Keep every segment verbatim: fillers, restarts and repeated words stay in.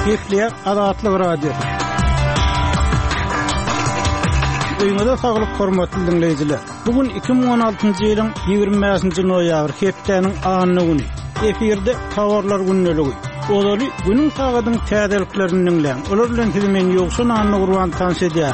Kepler Azatlyk Radio. Öýüňizde saglyk hormatly dinleýijiler. Bugun iki bin on altyncy ýylyň ýygrimi beşinji noýabr hepdeniň anyny güni. Eferde Tawarlar günneligi. Olaly günüň sagadyň täzeliklerini dinleň. Olar bilen men ýoksun anyny gurban tanış edýär.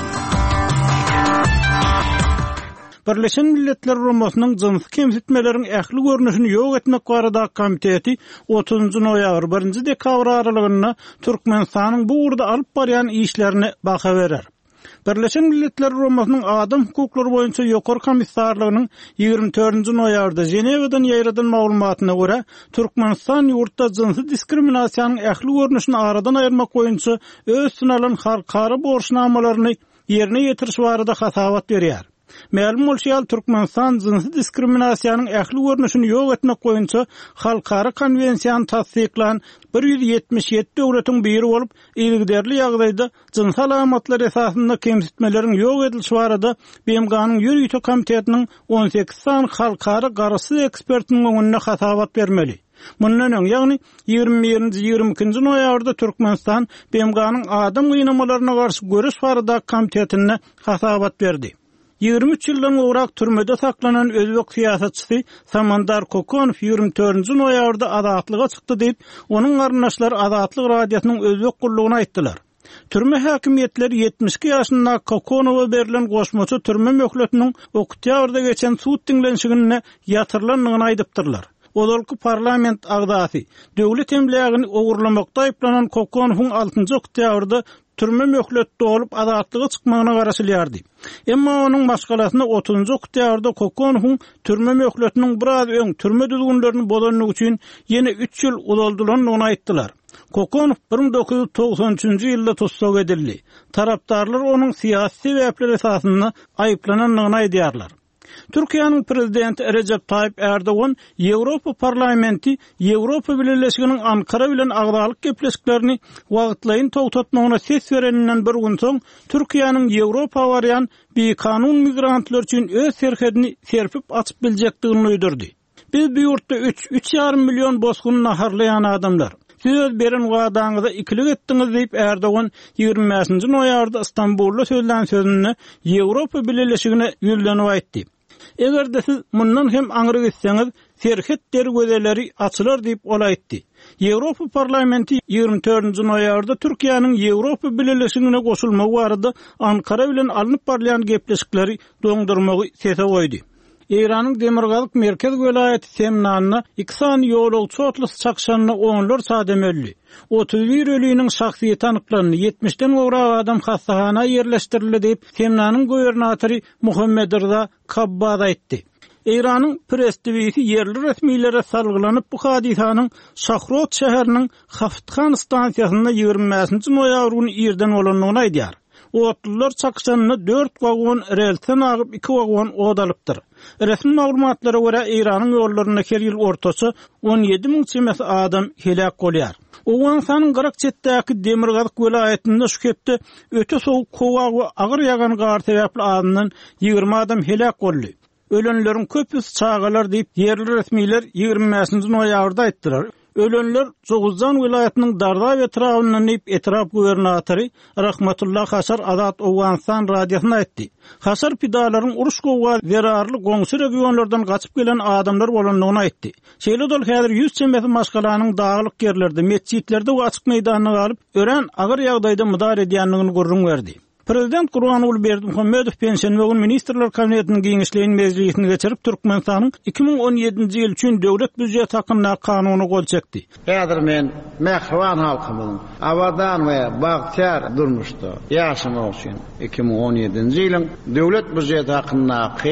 Birleşen Milletler Romasynyň jynsy kemsitmeleriň ähli görnüşini ýok etmek barada komiteti otuzunjy noýabr birinji dekabr aralygyna Türkmenistanyň bu urda alyp barýan işlerini baha berer. Birleşen Milletler Romasynyň adam hukuklary boýunça ýokary komissarlygynyň ýygrimi dördünji noýabrda Ženewadan ýaýradan maglumatyna görä, Türkmenistan ýurtda jynsy diskriminasiýanyň ähli görnüşini aradan aýyrmak boýunça öz synalan halkara borçnamalaryny ýerine ýetiriş barada hasabat berýär. Ma'lum bolýar, Türkmenistan jynsy diskriminasiýanyň ähli görnüşini ýok etmek boýunça halkara konwensiýany tasdiklan bir yüz ýetmiş ýedi döwletiň biri bolup, ilgiderli ýagdaýda jynsy alamatlar esasynda kemsitmeleriň ýok edilişi barada B M G'nyň ýürüýte komitetiniň on sekiz san halkara garaşsyz ekspertiniň öňüne hasabat bermeli. Mundan öň, ýagny ýygrimi birinji ýygrimi ikinji noýabrda Türkmenistan B M G'nyň adam gynamalaryna garşy görüş barada komitetine hasabat berdi. ýygrimi üç ýyldan owrak türmede saklanan özbek siýasatçysy Samandar Kokonow ýygrimi dördünji noýabrda azatlyga çykdy diýip, onuň garyndaşlary Azatlyk radiosynyň özbek gullugyna aýtdylar. Türme häkimetleri yetmiş iki ýaşynda Kokonowa berilen goşmaçy türme möhletiniň oktyýabrda geçen suud diňlenşigine ýatyrylandygyny aýdypdyrlar. Odolky parlament agdasy döwlet emlegini ogurlamakda aýplanan Kokonowyň altynjy oktyýabrda türme möhletde olup azatlyga çykmagyna garaşylýardy. Emma onuň maşgalasyna otuzunjy oktyýabrda Kokonowyň türme möhletiniň biraz öň türme düzgünlerini bozanlygy üçin ýene üç ýyl uzaldyrylandygyny aýtdylar. Kokonow bir ming dokuz yüz togson üçinji ýylda tutsag edildi. Tarapdarlar onuň siýasy sebäpler esasynda aýyplananlygyny aýdýarlar. Türkiýanyň prezidenti Recep Tayyip Erdoğan Ýewropa parlamenti Ýewropa Birleşiginiň Ankara bilen agdalyk gepleşiklerini wagtlaýyn togtatmagyna ses bereninden bir gün soň Türkiýanyň Ýewropa barýan bir kanun migrantlar üçin öz serhedini serpip açyp biljekdigini öýdürdi. Biz bu ýurtda üç üç ýarym million bozgun naharlayan adamlar. Söz beren wagdaňyza ikilik etdiňiz diýip Erdoğan ýygrimi beşinji noýabrda Istanbulda sözlän sözüni Ýewropa Birleşigine ýüzlenip aýtdy. Egerde siz mundan hem aňyry geçseňiz, serhet dergeleri açylar diýip olaýtdy. Ýewropa parlamenti ýygrimi dördünji noýabrda Türkiýanyň Ýewropa Birleşigine goşulmagy barada Ankara bilen alınıp barýan gepleşikleri doňdurmagy sese goýdy. İran'ın Demirgazyk merkez welaýaty Semnanyna iki san ýolagçy otlys çakşanyna onlar sadem öldü. otuz bir ölüýiniň şahsy tanyklandy. yetmişden gowrak adam hastahana ýerleşdirildi diýip Semnanyň gubernatory Muhammed Rza Kabbad aýtdy. İran'ın prestibisi yerli resmiýlere salgylanyp bu hadisanyň Şahrot şäheriniň Haftxan stansiýasynda ýygrimi beşinji noýabr güni ýerden bolanlygyny aýdýar. Otlular çakşanyny dört wagon relsen agyp iki wagon odalypdyr. Resmi maglumatlara görä İranyň ýollaryna her ýyl ortaçy on ýedi ming çemes adam helak bolýar. Owensanyň gyrak çetdäki Demirgazyk welaýatynda şu hepde öte sowuk kowa we agyr ýagan gar sebäpli adamdan ýygrimi adam helak boldy. Ölenleriň köpüsi çağalar diýip yerli resmiýler ýygrimi beşinji noýabrda aýtdylar. Ölenler Zoğuzdan vilayatynyň Darda we Trawndan ip etraf gubernatory Rahmatullah Haşar Azat Owganistan radiosyna aýtdy. Haşar pidalaryň uruş gowa zerarly goňşy regionlardan gaçyp gelen adamlar bolanlygyny aýtdy. Şeýle dol häzir yüz çemes maşgalanyň daglyk ýerlerde, mescitlerde we açyk meýdanyna galyp, ören agyr ýagdaýda müdahale edýänligini görüň berdi. Prezident Gurbanuly Berdimuhammedow pensiýa we ministrler kabinetiniň giňişleýin mezgilini geçirip Türkmenistanyň iki bin on ýedinji ýyl üçin döwlet büdjeti hakkynda kanuny gol çekdi. Häzir men Mehriban halkymyň awadan we bagtyar durmuşda ýaşamak üçin iki bin on ýedinji ýylyň döwlet büdjeti hakkyndaky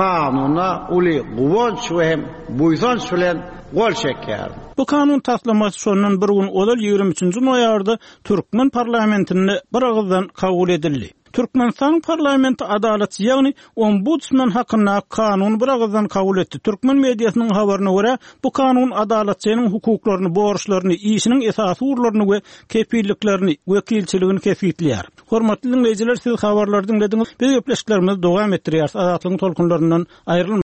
kanuna uly guwonç we hem buýsanç bilen gol çekýär. Bu kanun taslamasy şondan bir gün olal ýygrimi üçinji noýabrda Türkmen parlamentinde bir agzdan kabul edildi. Türkmenistan parlamenti adalatçy ýagny ombudsman hakkynda kanun bir agzdan kabul etdi. Türkmen mediasynyň habaryna görä, bu kanun adalatçynyň hukuklaryny, borçlaryny, işiniň esasy urlaryny we kepilliklerini, wekilçiligini kesgitleýär. Hormatly dinleýijiler, siz habarlardan dinlediňiz. Biz öpleşiklerimizi dowam etdirýär. Azatlygyň tolkunlaryndan aýrylma.